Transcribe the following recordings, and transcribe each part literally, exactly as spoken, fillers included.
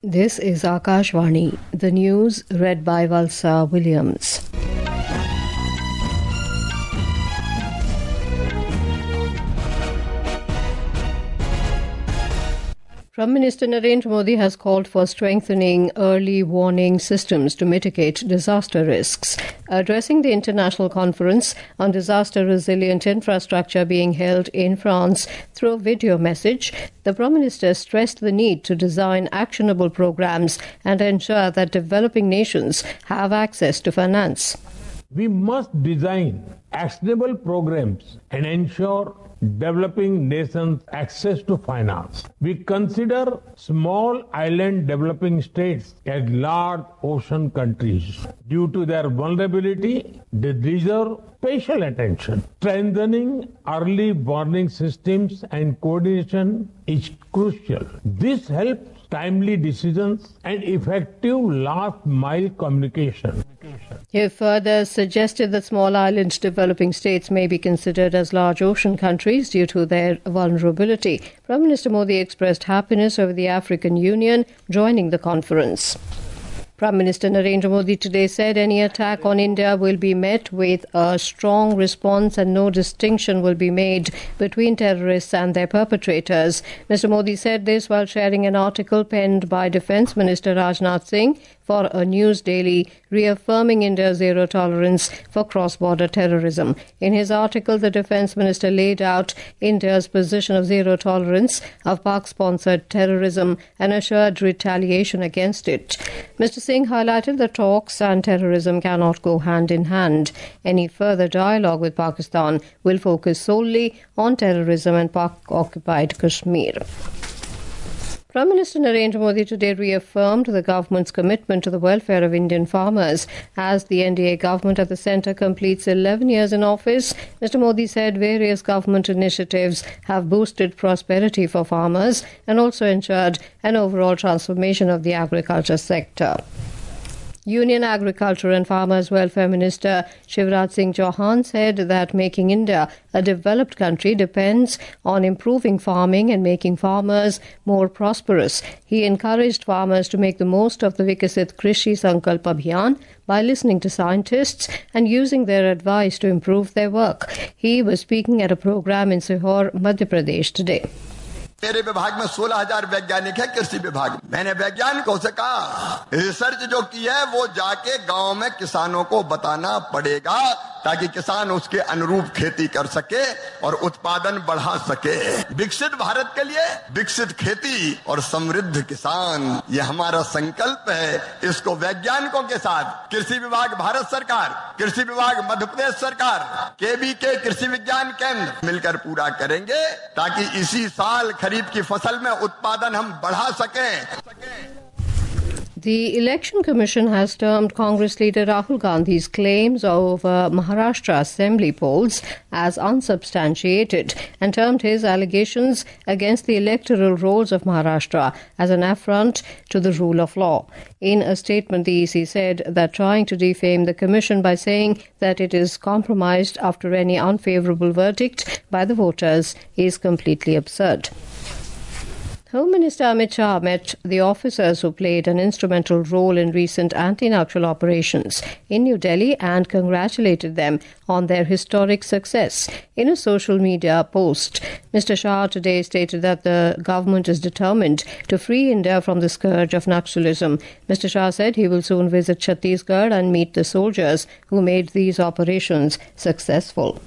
This is Akashvani, the news read by Valsa Williams. Prime Minister Narendra Modi has called for strengthening early warning systems to mitigate disaster risks. Addressing the international conference on disaster-resilient infrastructure being held in France through a video message, the Prime Minister stressed the need to design actionable programs and ensure that developing nations have access to finance. We must design actionable programs and ensure developing nations access to finance. We consider small island developing states as large ocean countries. Due to their vulnerability, they deserve special attention. Strengthening early warning systems and coordination is crucial. This helps timely decisions and effective last-mile communication. He further suggested that small island developing states may be considered as large ocean countries due to their vulnerability. Prime Minister Modi expressed happiness over the African Union joining the conference. Prime Minister Narendra Modi today said any attack on India will be met with a strong response and no distinction will be made between terrorists and their perpetrators. Mister Modi said this while sharing an article penned by Defence Minister Rajnath Singh for a news daily reaffirming India's zero tolerance for cross-border terrorism. In his article, the Defence Minister laid out India's position of zero tolerance of Pak-sponsored terrorism and assured retaliation against it. Mister Singh highlighted that talks and terrorism cannot go hand in hand. Any further dialogue with Pakistan will focus solely on terrorism and Pak-occupied Kashmir. Prime Minister Narendra Modi today reaffirmed the government's commitment to the welfare of Indian farmers. As the N D A government at the centre completes eleven years in office, Mister Modi said various government initiatives have boosted prosperity for farmers and also ensured an overall transformation of the agriculture sector. Union Agriculture and Farmers Welfare Minister Shivraj Singh Chauhan said that making India a developed country depends on improving farming and making farmers more prosperous. He encouraged farmers to make the most of the Vikasit Krishi Sankalp Abhiyan by listening to scientists and using their advice to improve their work. He was speaking at a program in Sihor, Madhya Pradesh today. मेरे विभाग में सोलह हजार वैज्ञानिक है कृषि विभाग में। मैंने वैज्ञानिकों से कहा रिसर्च जो की है वो जाके गांव में किसानों को बताना पड़ेगा ताकि किसान उसके अनुरूप खेती कर सके और उत्पादन बढ़ा सके। विकसित भारत के लिए विकसित खेती और समृद्ध किसान ये हमारा संकल्प है। इसको वैज्ञानिकों के साथ कृषि विभाग भारत सरकार, कृषि विभाग मध्य प्रदेश सरकार, केवीके कृषि विज्ञान केंद्र मिलकर पूरा करेंगे ताकि इसी साल खरीफ की फसल में उत्पादन हम बढ़ा सकें। The Election Commission has termed Congress leader Rahul Gandhi's claims over Maharashtra Assembly polls as unsubstantiated and termed his allegations against the electoral rolls of Maharashtra as an affront to the rule of law. In a statement, the E C said that trying to defame the Commission by saying that it is compromised after any unfavourable verdict by the voters is completely absurd. Home Minister Amit Shah met the officers who played an instrumental role in recent anti-Naxal operations in New Delhi and congratulated them on their historic success. In a social media post, Mister Shah today stated that the government is determined to free India from the scourge of Naxalism. Mister Shah said he will soon visit Chhattisgarh and meet the soldiers who made these operations successful.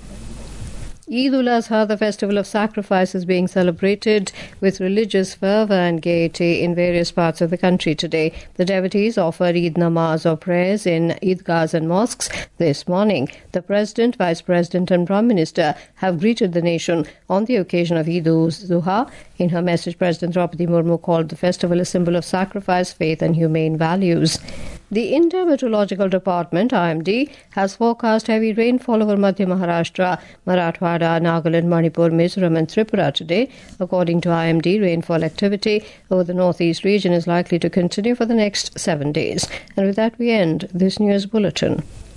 Eid ul-Azha, the festival of sacrifice, is being celebrated with religious fervour and gaiety in various parts of the country today. The devotees offer Eid namaz or prayers in Eidgahs and mosques this morning. The President, Vice President and Prime Minister have greeted the nation on the occasion of Eid ul-Zuha. In her message, President Draupadi Murmu called the festival a symbol of sacrifice, faith and humane values. The India Meteorological Department, I M D, has forecast heavy rainfall over Madhya Maharashtra, Marathwada, Nagaland, Manipur, Mizoram and Tripura today. According to I M D, rainfall activity over the northeast region is likely to continue for the next seven days. And with that, we end this news bulletin.